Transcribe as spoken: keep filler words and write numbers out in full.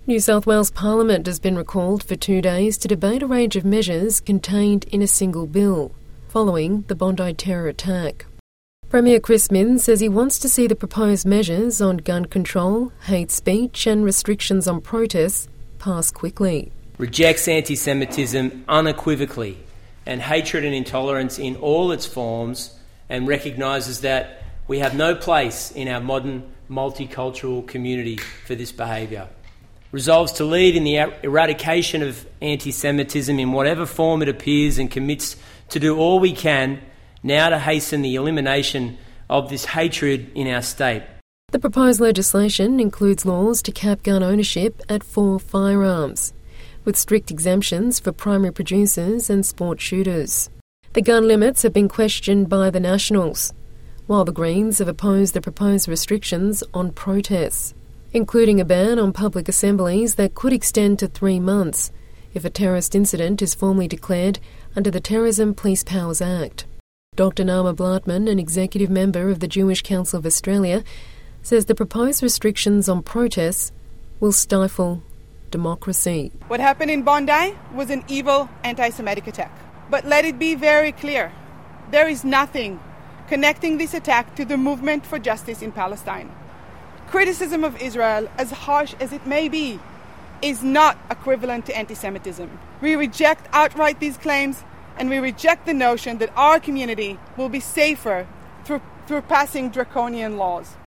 New South Wales Parliament has been recalled for two days to debate a range of measures contained in a single bill, following the Bondi terror attack. Premier Chris Minns says he wants to see the proposed measures on gun control, hate speech and restrictions on protests pass quickly. Rejects anti-Semitism unequivocally and hatred and intolerance in all its forms, and recognises that we have no place in our modern multicultural community for this behaviour. Resolves to lead in the eradication of anti-Semitism in whatever form it appears, and commits to do all we can now to hasten the elimination of this hatred in our state. The proposed legislation includes laws to cap gun ownership at four firearms, with strict exemptions for primary producers and sport shooters. The gun limits have been questioned by the Nationals, while the Greens have opposed the proposed restrictions on protests, including a ban on public assemblies that could extend to three months if a terrorist incident is formally declared under the Terrorism Police Powers Act. Doctor Naama Blattman, an executive member of the Jewish Council of Australia, says the proposed restrictions on protests will stifle democracy. What happened in Bondi was an evil anti-Semitic attack. But let it be very clear, there is nothing connecting this attack to the movement for justice in Palestine. Criticism of Israel, as harsh as it may be, is not equivalent to anti-Semitism. We reject outright these claims, and we reject the notion that our community will be safer through, through passing draconian laws.